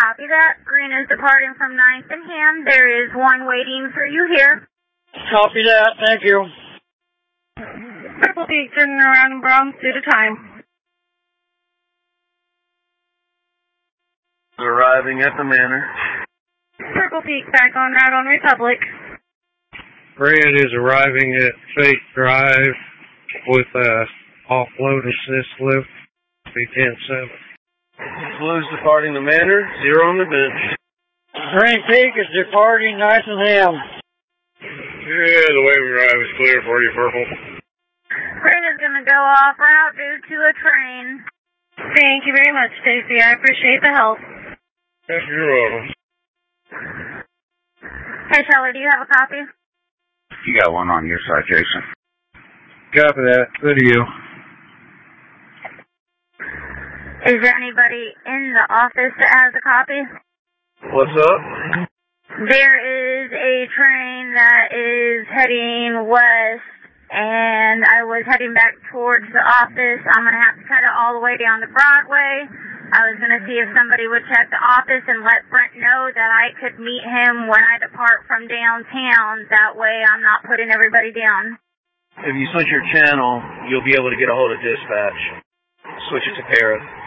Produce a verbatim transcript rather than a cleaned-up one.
Copy that. Green is departing from ninth and Ham. There is one waiting for you here. Copy that. Thank you. Purple Peak turning around in Bronx due to time. Arriving at the manor. Purple Peak back on route on Republic. Red is arriving at Fate Drive with a offload assist lift, B ten seven. Blue's departing the manor, zero on the bench. Green Peak is departing ninth and Ham. Yeah, the waving drive is clear for you, Purple. Green is going to go off route due to a train. Thank you very much, Stacy. I appreciate the help. Yes, you're welcome. Hey, Teller, do you have a copy? You got one on your side, Jason. Copy that. Good to you. Is there anybody in the office that has a copy? What's up? There is a train that is heading west, and I was heading back towards the office. I'm going to have to cut it all the way down to Broadway. I was going to see if somebody would check the office and let Brent know that I could meet him when I depart from downtown. That way I'm not putting everybody down. If you switch your channel, you'll be able to get a hold of dispatch. Switch it to Paris.